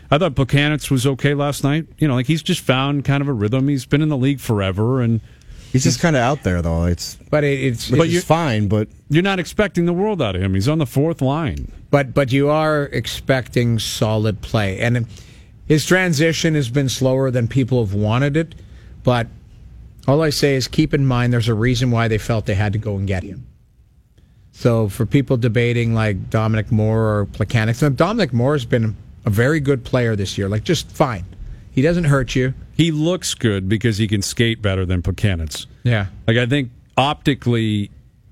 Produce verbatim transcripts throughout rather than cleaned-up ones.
I thought Buchanan was okay last night. You know, like he's just found kind of a rhythm. He's been in the league forever, and he's just kind of out there though. It's but it, it's but it's fine. But you're not expecting the world out of him. He's on the fourth line. But but you are expecting solid play, and his transition has been slower than people have wanted it. But all I say is keep in mind there's a reason why they felt they had to go and get him. So for people debating like Dominic Moore or Plekanec, Dominic Moore has been a very good player this year, like just fine. He doesn't hurt you. He looks good because he can skate better than Plekanec. Yeah. Like I think optically,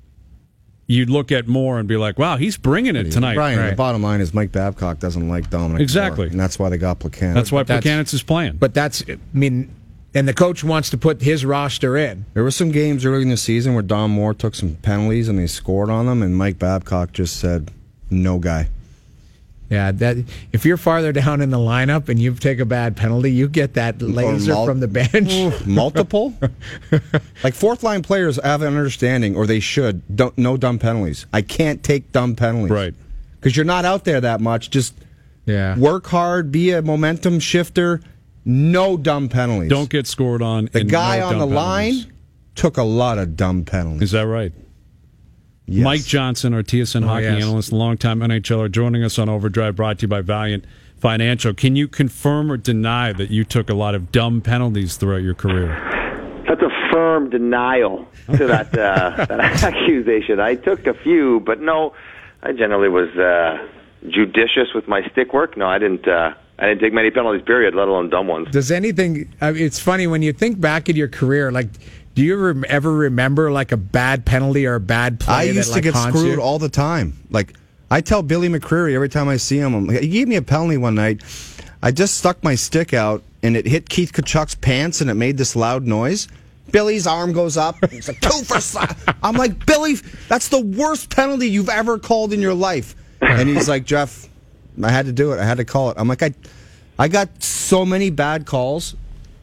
you'd look at Moore and be like, wow, he's bringing it tonight. Brian, right. The bottom line is Mike Babcock doesn't like Dominic Exactly. Moore, and that's why they got Plekanec. That's why That's- Plekanec is playing. But that's, I mean, and the coach wants to put his roster in. There were some games early in the season where Dom Moore took some penalties and they scored on them, and Mike Babcock just said, no guy. Yeah, that if you're farther down in the lineup and you take a bad penalty, you get that laser mul- from the bench. Multiple? Like fourth line players have an understanding, or they should, don't no dumb penalties. I can't take dumb penalties. Right. Because you're not out there that much. Just Yeah. work hard, be a momentum shifter. No dumb penalties. Don't get scored on. The and guy no on the dumb penalties. line took a lot of dumb penalties. Is that right? Yes. Mike Johnson, our T S N Oh, hockey yes. analyst, longtime N H L er, joining us on Overdrive, brought to you by Valiant Financial. Can you confirm or deny that you took a lot of dumb penalties throughout your career? That's a firm denial to that uh, that accusation. I took a few, but no, I generally was uh, judicious with my stick work. No, I didn't. Uh, I didn't take many penalties, period, let alone dumb ones. Does anything? I mean, it's funny when you think back at your career. Like, do you ever, ever remember like a bad penalty or a bad play? I used that, to like, get haunts screwed you? all the time. Like, I tell Billy McCreary every time I see him, I'm like, he gave me a penalty one night. I just stuck my stick out, and it hit Keith Kachuk's pants, and it made this loud noise. Billy's arm goes up. It's like, two for slap. I'm like, Billy, that's the worst penalty you've ever called in your life. And he's like, Jeff, I had to do it. I had to call it. I'm like, I, I got so many bad calls.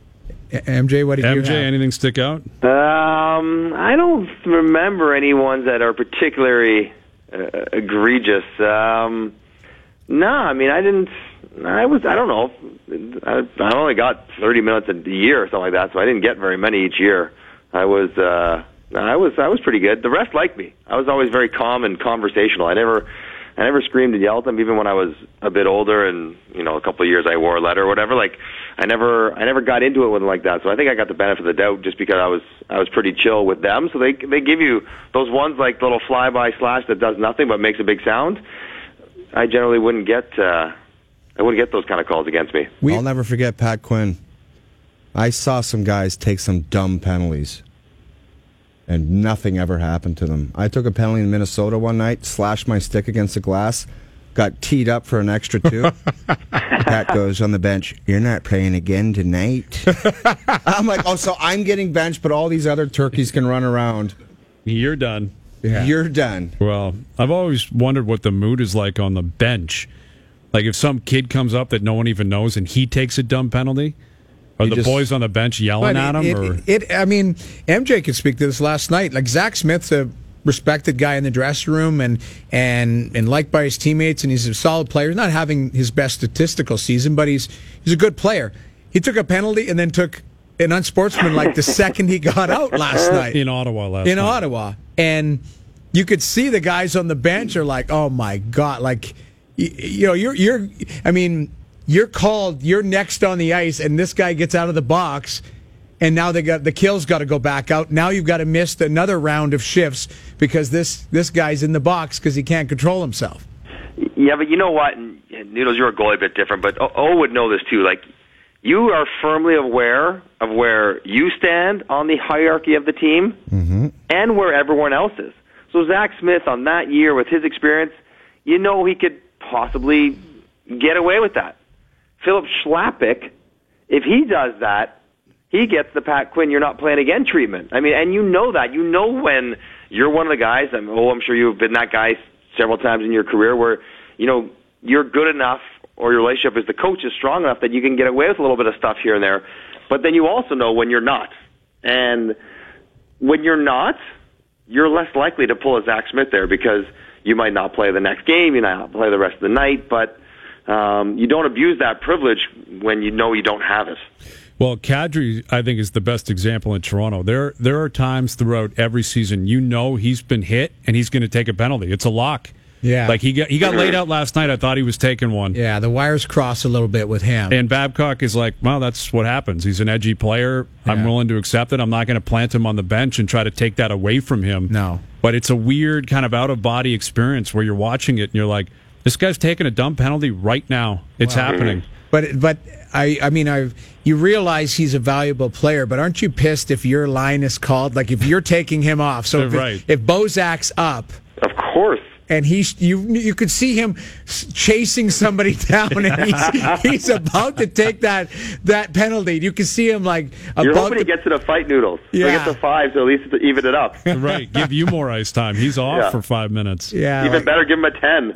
M J, what did you M J, have? anything stick out? Um, I don't remember any ones that are particularly uh, egregious. Um, no, I mean, I didn't. I was. I don't know. I, I only got thirty minutes a year or something like that, so I didn't get very many each year. I was. Uh, I was. I was pretty good. The rest liked me. I was always very calm and conversational. I never. I never screamed and yelled at them, even when I was a bit older and, you know, a couple of years I wore a letter or whatever. Like, I never, I never got into it with them like that. So I think I got the benefit of the doubt just because I was, I was pretty chill with them. So they, they give you those ones like little fly-by slash that does nothing but makes a big sound. I generally wouldn't get, uh, I wouldn't get those kind of calls against me. We, I'll never forget Pat Quinn. I saw some guys take some dumb penalties, and nothing ever happened to them. I took a penalty in Minnesota one night, slashed my stick against the glass, got teed up for an extra two. Pat goes on the bench, you're not playing again tonight. I'm like, oh, so I'm getting benched, but all these other turkeys can run around. You're done. Yeah. You're done. Well, I've always wondered what the mood is like on the bench. Like if some kid comes up that no one even knows and he takes a dumb penalty, are You the just- boys on the bench yelling But at him? it, or? it, it, I mean, M J could speak to this last night. Like, Zach Smith's a respected guy in the dressing room and, and, and liked by his teammates, and he's a solid player. He's not having his best statistical season, but he's he's a good player. He took a penalty and then took an unsportsmanlike the second he got out last night. In Ottawa last In night. Ottawa. And you could see the guys on the bench are like, oh, my God. Like, you, you know, you're, you're, I mean... You're called, you're next on the ice, and this guy gets out of the box, and now they got the kill's got to go back out. Now you've got to miss another round of shifts because this, this guy's in the box because he can't control himself. Yeah, but you know what? And Noodles, you're a goalie a bit different, but O, o would know this too. Like, you are firmly aware of where you stand on the hierarchy of the team Mm-hmm. and where everyone else is. So Zach Smith on that year with his experience, you know he could possibly get away with that. Philip Schlappick, if he does that, he gets the Pat Quinn, you're not playing again treatment. I mean, and you know that. You know when you're one of the guys, and oh, I'm sure you've been that guy several times in your career where, you know, you're good enough or your relationship with the coach is strong enough that you can get away with a little bit of stuff here and there. But then you also know when you're not. And when you're not, you're less likely to pull a Zach Smith there because you might not play the next game, you might not play the rest of the night, but um, you don't abuse that privilege when you know you don't have it. Well, Kadri, I think, is the best example in Toronto. There there are times throughout every season you know he's been hit and he's going to take a penalty. It's a lock. Yeah. Like he got he got laid out last night. I thought he was taking one. Yeah, the wires cross a little bit with him. And Babcock is like, well, that's what happens. He's an edgy player. I'm Yeah. willing to accept it. I'm not going to plant him on the bench and try to take that away from him. No. But it's a weird kind of out-of-body experience where you're watching it and you're like, this guy's taking a dumb penalty right now. It's Wow. happening. But but I I mean I you realize he's a valuable player, but aren't you pissed if your line is called? Like if you're taking him off. So if, Right. if Bozak's up Of course. and he's you you could see him s- chasing somebody down and he's, he's about to take that that penalty. You can see him like You're about hoping he to, gets to the fight noodles. So he Yeah. gets to five, so at least to even it up. Right. Give you more ice time. He's off Yeah. for five minutes. yeah Even like- better, give him a ten.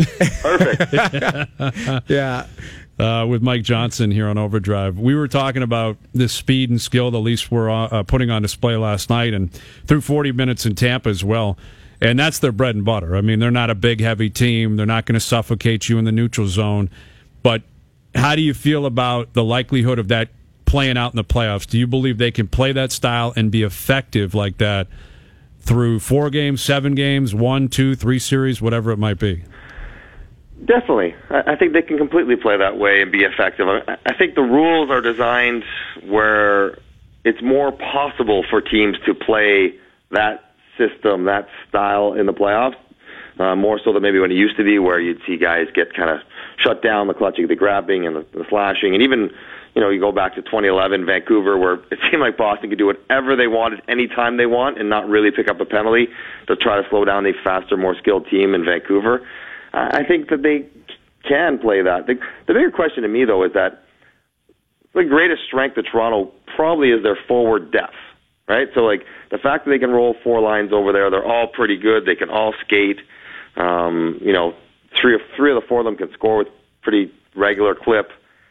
Perfect. yeah. Uh, with Mike Johnson here on Overdrive. We were talking about the speed and skill the Leafs were uh, putting on display last night and through forty minutes in Tampa as well. And that's their bread and butter. I mean, they're not a big, heavy team. They're not going to suffocate you in the neutral zone. But how do you feel about the likelihood of that playing out in the playoffs? Do you believe they can play that style and be effective like that through four games, seven games, one, two, three series, whatever it might be? Definitely. I I think they can completely play that way and be effective. I I think the rules are designed where it's more possible for teams to play that system, that style in the playoffs, uh, more so than maybe when it used to be, where you'd see guys get kind of shut down, the clutching, the grabbing, and the, the slashing. And even, you know, you go back to twenty eleven Vancouver, where it seemed like Boston could do whatever they wanted anytime they want and not really pick up a penalty to try to slow down a faster, more skilled team in Vancouver. I think that they can play that. The, the bigger question to me, though, is that the greatest strength of Toronto probably is their forward depth, right? So, like, the fact that they can roll four lines over there, they're all pretty good. They can all skate. Um, you know, three of, three of the four of them can score with pretty regular clip.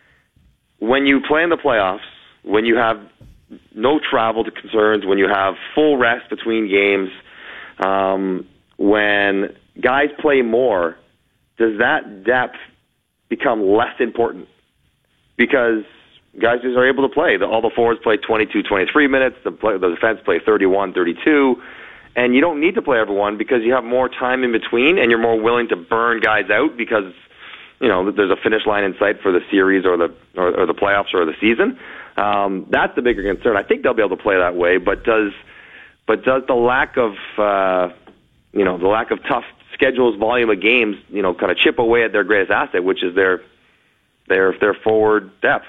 When you play in the playoffs, when you have no travel to concerns, when you have full rest between games, um, when guys play more, does that depth become less important? Because guys just are able to play. The, all the forwards play twenty-two, twenty-three minutes. The, play, the defense play thirty-one, thirty-two. And you don't need to play everyone because you have more time in between and you're more willing to burn guys out because, you know, there's a finish line in sight for the series or the or, or the playoffs or the season. Um, that's the bigger concern. I think they'll be able to play that way, but does but does the lack of uh, you know the lack of tough schedules, volume of games, you know, kind of chip away at their greatest asset, which is their their their forward depth.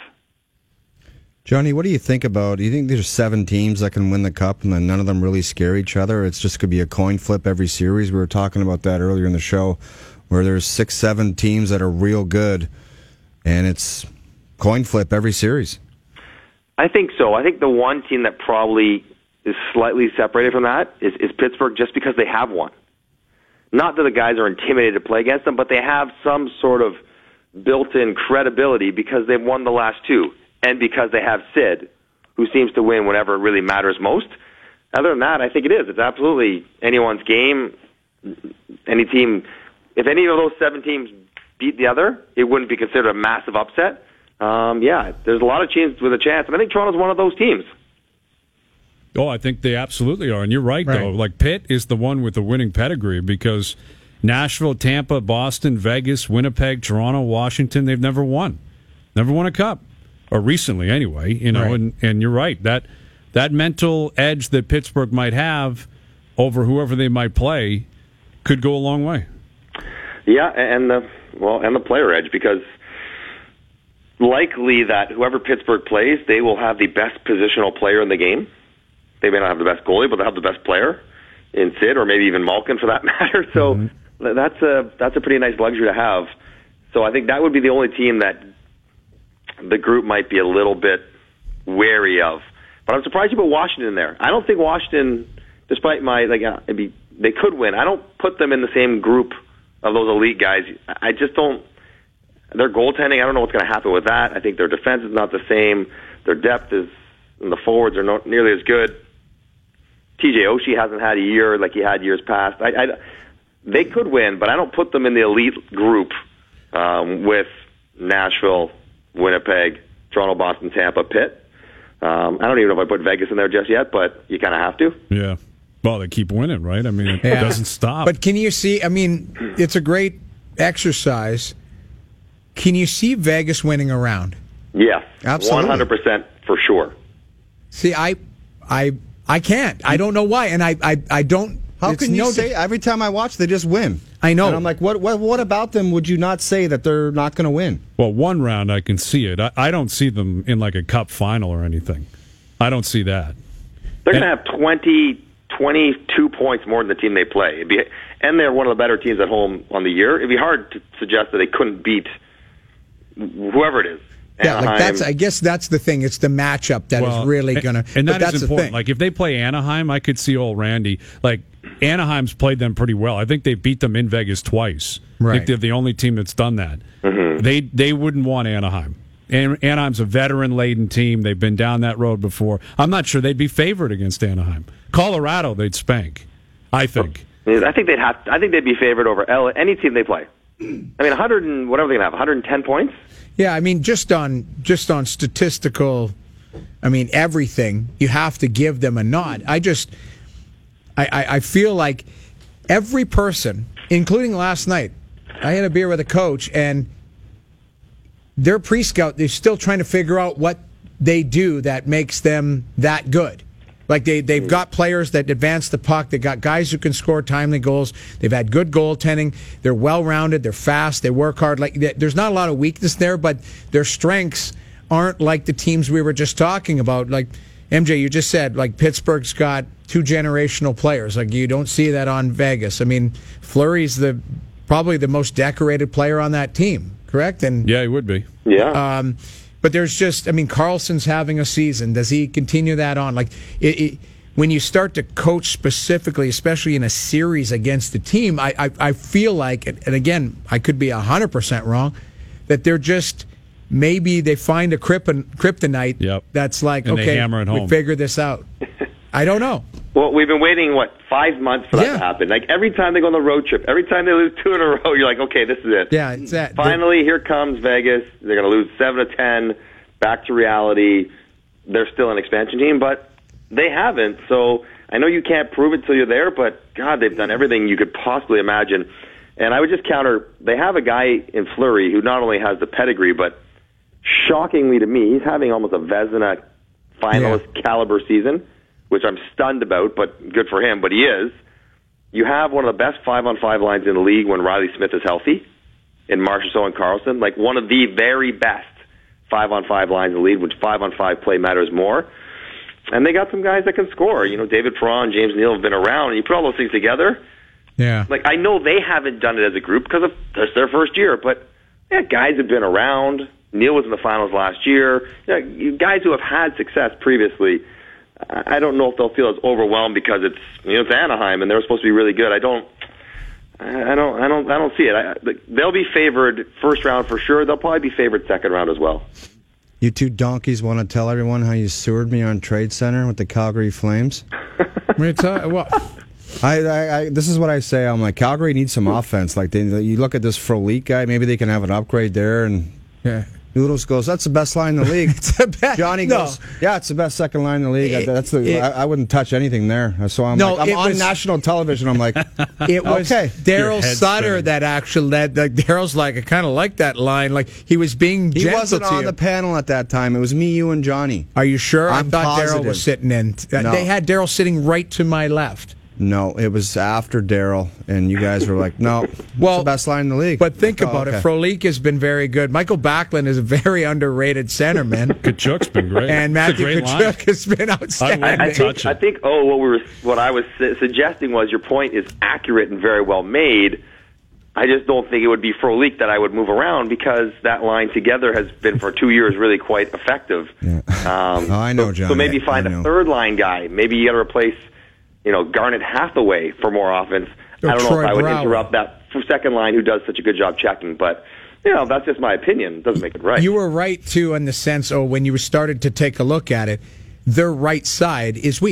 Johnny, what do you think about? Do you think there's seven teams that can win the cup and then none of them really scare each other? It's just going to be a coin flip every series. We were talking about that earlier in the show, where there's six, seven teams that are real good, and it's coin flip every series. I think so. I think the one team that probably is slightly separated from that is, is Pittsburgh, just because they have one. Not that the guys are intimidated to play against them, but they have some sort of built-in credibility because they've won the last two, and because they have Sid, who seems to win whenever it really matters most. Other than that, I think it is. It's absolutely anyone's game. Any team, if any of those seven teams beat the other, it wouldn't be considered a massive upset. Um, yeah, there's a lot of teams with a chance, and I think Toronto's one of those teams. Oh, I think they absolutely are. And you're right, Right. though. Like, Pitt is the one with the winning pedigree because Nashville, Tampa, Boston, Vegas, Winnipeg, Toronto, Washington, they've never won. Never won a cup. Or recently, anyway. You know, Right. and, and you're right. That that mental edge that Pittsburgh might have over whoever they might play could go a long way. Yeah, and the well, and the player edge, because likely that whoever Pittsburgh plays, they will have the best positional player in the game. They may not have the best goalie, but they'll have the best player in Sid, or maybe even Malkin for that matter. So mm-hmm. that's a that's a pretty nice luxury to have. So I think that would be the only team that the group might be a little bit wary of. But I'm surprised you put Washington in there. I don't think Washington, despite my like, uh, it'd be, they could win. I don't put them in the same group of those elite guys. I just don't. Their goaltending, I don't know what's going to happen with that. I think their defense is not the same. Their depth is, and the forwards are not nearly as good. T J Oshie hasn't had a year like he had years past. I, I, they could win, but I don't put them in the elite group um, with Nashville, Winnipeg, Toronto, Boston, Tampa, Pitt. Um, I don't even know if I put Vegas in there just yet, but you kind of have to. Yeah. Well, they keep winning, right? I mean, it Yeah. doesn't stop. But can you see? I mean, it's a great exercise. Can you see Vegas winning a round? Yes, Absolutely. one hundred percent for sure. See, I, I, I can't. I don't know why, and I, I, I don't. How it's can you no say every time I watch they just win? I know. And I'm like, what? What? What about them? Would you not say that they're not going to win? Well, one round I can see it. I, I don't see them in like a cup final or anything. I don't see that. They're going to have twenty, twenty-two points more than the team they play. It'd be, and they're one of the better teams at home on the year. It'd be hard to suggest that they couldn't beat whoever it is. Yeah, like Anaheim. that's. I guess that's the thing. It's the matchup that Well, is really gonna. And, and but that that's is the important. thing. Like if they play Anaheim, I could see old Randy. Like Anaheim's played them pretty well. I think they beat them in Vegas twice. I Right. think they're the only team that's done that. Mm-hmm. They they wouldn't want Anaheim. An- Anaheim's a veteran-laden team. They've been down that road before. I'm not sure they'd be favored against Anaheim. Colorado, they'd spank. I think. I think they'd have. I think they'd be favored over L- any team they play. I mean, one hundred and whatever they have, one hundred ten points. Yeah, I mean, just on just on statistical, I mean everything. You have to give them a nod. I just, I, I, I feel like every person, including last night, I had a beer with a coach, and their pre-scout, they're still trying to figure out what they do that makes them that good. Like they, they've got players that advance the puck. They've got guys who can score timely goals. They've had good goaltending. They're well-rounded. They're fast. They work hard. Like there's not a lot of weakness there, but their strengths aren't like the teams we were just talking about. Like M J, you just said, like Pittsburgh's got two generational players. Like you don't see that on Vegas. I mean, Fleury's the probably the most decorated player on that team, correct? And Yeah, he would be. Yeah. um, but there's just, I mean, Carlson's having a season. Does he continue that on? Like, it, it, when you start to coach specifically, especially in a series against a team, I, I, I feel like, and and again, I could be one hundred percent wrong, that they're just, maybe they find a krypton, kryptonite Yep. that's like, And they okay, hammer it we home. figured this out. I don't know. Well, we've been waiting, what, five months for that Yeah. to happen. Like, every time they go on the road trip, every time they lose two in a row, you're like, okay, this is it. Yeah, it's that. Finally, here comes Vegas. They're going to lose seven to ten, back to reality. They're still an expansion team, but they haven't. So I know you can't prove it till you're there, but, God, they've done everything you could possibly imagine. And I would just counter, they have a guy in Fleury who not only has the pedigree, but shockingly to me, he's having almost a Vezina finalist Yeah. caliber season, which I'm stunned about, but good for him, but he is. You have one of the best five-on-five lines in the league when Riley Smith is healthy, in Marchessault and Carlson, like one of the very best five-on-five lines in the league, which five-on-five play matters more. And they got some guys that can score. You know, David Perron, James Neal have been around, and you put all those things together. Yeah. Like, I know they haven't done it as a group because of it's their first year, but yeah, guys have been around. Neal was in the finals last year. You know, you guys who have had success previously, I don't know if they'll feel as overwhelmed because it's you know it's Anaheim and they're supposed to be really good. I don't, I don't, I don't, I don't see it. I, they'll be favored first round for sure. They'll probably be favored second round as well. You two donkeys want to tell everyone how you sewered me on Trade Center with the Calgary Flames? It's, uh, well, I, I, I this is what I say. I'm like, Calgary needs some offense. Like they, you look at this Frolik guy, maybe they can have an upgrade there. And yeah. Noodles goes, that's the best line in the league. It's the best- Johnny no. goes, yeah, it's the best second line in the league. It- that's the. it- I, I wouldn't touch anything there. So I'm No, like, I'm it on was- national television. I'm like, It was Okay. Your Daryl head's Sutter spinning. that actually led. Like, Daryl's like, I kind of like that line. Like he was being he gentle wasn't to on you. the panel at that time. It was me, you, and Johnny. Are you sure? I'm I thought Daryl positive. was sitting in. Uh, No. They had Daryl sitting right to my left. No, it was after Daryl, and you guys were like, no, it's Well, the best line in the league. But think Oh, about okay. it. Frolik has been very good. Michael Backlund is a very underrated centerman. Kachuk's been great. And It's a Matthew great line. Kachuk has been outstanding. I I wouldn't touch think, it. I think. Oh, what we were, what I was su- suggesting was your point is accurate and very well made. I just don't think it would be Frolik that I would move around because that line together has been for two years really quite effective. Yeah. Um, Oh, I know, so, John. So maybe I find know. a third line guy. Maybe you got to replace, you know, Garnet Hathaway for more offense. Or I don't know Troy if I would Brower. interrupt that second line who does such a good job checking, but you know that's just my opinion. It doesn't make it right. You were right too in the sense, oh, when you started to take a look at it, their right side is weak.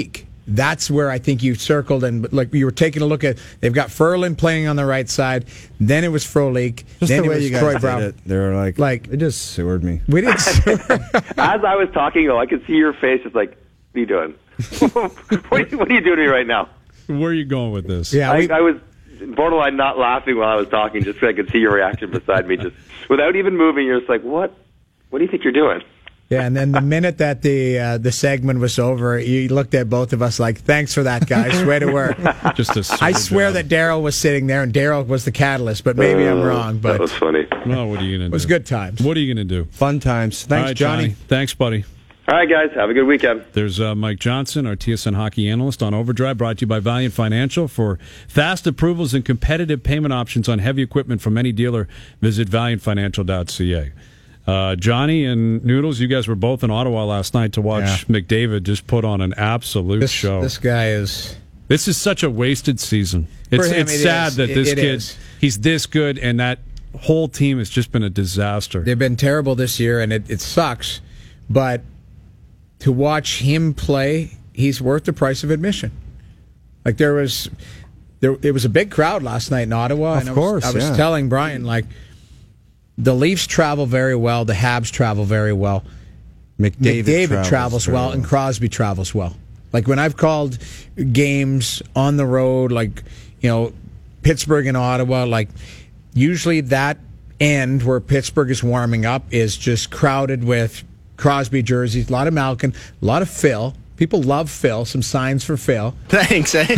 that's where I think you circled and like you were taking a look at. They've got Ferland playing on the right side. Then it was Frolik. Just then the way it was you guys Troy did Brown. it. They were like, Like- it just sewered me. We didn't. As I was talking, though, I could see your face. It's like, what are you doing? what, are you, what are you doing to me right now? Where are you going with this? Yeah, I, we, I was borderline not laughing while I was talking, just so I could see your reaction beside me, just without even moving. You're just like, what? What do you think you're doing? yeah, and then the minute that the uh, the segment was over, you looked at both of us like, "Thanks for that, guys. Way to work." Just a I swear job. that Daryl was sitting there, and Daryl was the catalyst, but maybe I'm Uh, wrong. But that was funny. Well, what are you going to do? it was good times. What are you going to do? Fun times. All Thanks, right, Johnny. Thanks, buddy. All right, guys, have a good weekend. There's uh, Mike Johnson, our T S N hockey analyst on Overdrive, brought to you by Valiant Financial. For fast approvals and competitive payment options on heavy equipment from any dealer, visit valiant financial dot c a. Uh, Johnny and Noodles, you guys were both in Ottawa last night to watch Yeah. McDavid just put on an absolute This, show. this guy is. This is such a wasted season. It's, him, it's it sad is. that It- this it kid, is. he's this good, and that whole team has just been a disaster. They've been terrible this year, and it, it sucks. But to watch him play, he's worth the price of admission. Like there was, there it was a big crowd last night in Ottawa. Of and I course, was, I was yeah. telling Brian like the Leafs travel very well, the Habs travel very well. McDavid, McDavid travels, travels very well, and Crosby travels well. Like when I've called games on the road, like you know Pittsburgh and Ottawa, like usually that end where Pittsburgh is warming up is just crowded with Crosby jerseys, a lot of Malkin, a lot of Phil. People love Phil. Some signs for Phil. Thanks, eh?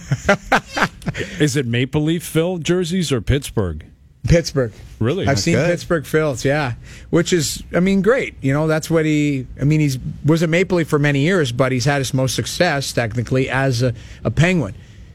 Is it Maple Leaf Phil jerseys or Pittsburgh? Pittsburgh. Really? I've seen good. Pittsburgh Phils, yeah. Which is, I mean, great. You know, that's what he, I mean, he's was a Maple Leaf for many years, but he's had his most success, technically, as a, a Penguin.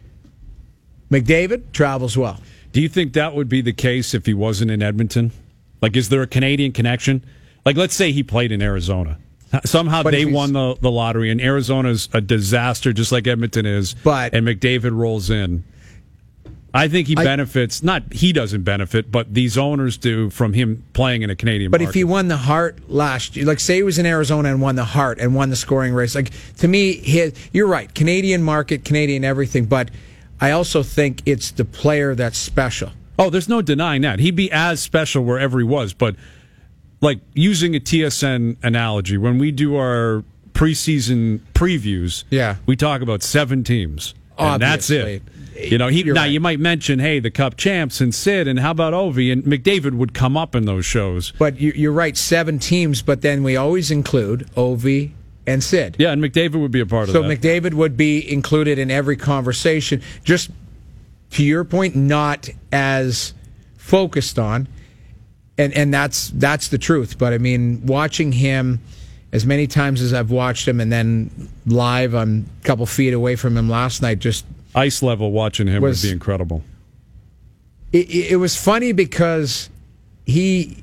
McDavid travels well. Do you think that would be the case if he wasn't in Edmonton? Like, is there a Canadian connection? Like, let's say he played in Arizona. Somehow But they if he's- won the, the lottery, and Arizona's a disaster, just like Edmonton is. But- and McDavid rolls in. I think he I- benefits. Not he doesn't benefit, but these owners do from him playing in a Canadian. But market. if he won the Hart last year, like say he was in Arizona and won the Hart and won the scoring race, like to me, his, you're right, Canadian market, Canadian everything, but I also think it's the player that's special. Oh, there's no denying that. He'd be as special wherever he was. But, like, using a T S N analogy, when we do our preseason previews, Yeah. we talk about seven teams. And that's Obviously. it. You know, he, You're now right. you might mention, hey, the Cup champs and Sid, and how about Ovi? And McDavid would come up in those shows. But you, you're right, seven teams, but then we always include Ovi and Sid. Yeah, and McDavid would be a part So of that. McDavid would be included in every conversation. Just to your point, not as focused on, and and that's that's the truth. But I mean, watching him as many times as I've watched him, and then live, I'm a couple feet away from him last night. Just Ice level watching him Was- would be incredible. it, it it was funny because he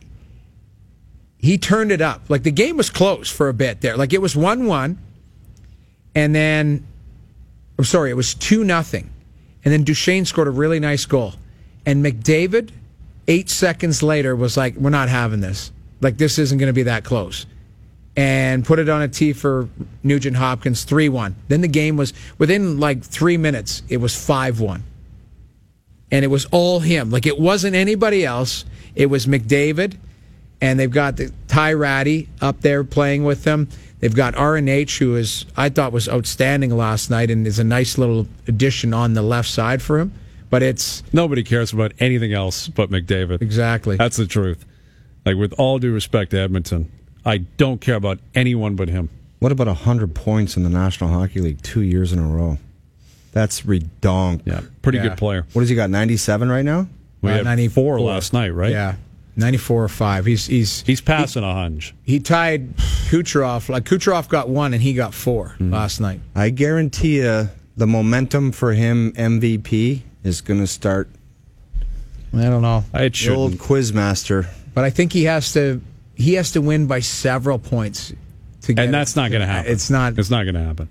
he turned it up. Like the game was close for a bit there. Like it was one one, and then I'm sorry, it was two nothing, and then Duchesne scored a really nice goal, and McDavid eight seconds later was like, "We're not having this. Like this isn't going to be that close." And put it on a tee for Nugent Hopkins, three one. Then the game was, within like three minutes, it was five one. And it was all him. Like, it wasn't anybody else. It was McDavid, and they've got the Ty Ratty up there playing with them. They've got R N H, who is, I thought was outstanding last night and is a nice little addition on the left side for him. But it's... Nobody cares about anything else but McDavid. Exactly. That's the truth. Like, with all due respect to Edmonton, I don't care about anyone but him. What about one hundred points in the National Hockey League two years in a row? That's redonk. Yeah, pretty Yeah. good player. What has he got, ninety-seven right now? We Uh, had ninety-four four last night, right? Yeah. ninety-four or five. He's... he's He's passing a hunch. He tied Kucherov. Like, Kucherov got one, and he got four Mm-hmm. last night. I guarantee you the momentum for him M V P is going to start I don't know. It the old shouldn't. quizmaster. But I think he has to he has to win by several points to get And it. that's not going to happen. It's not It's not going to happen.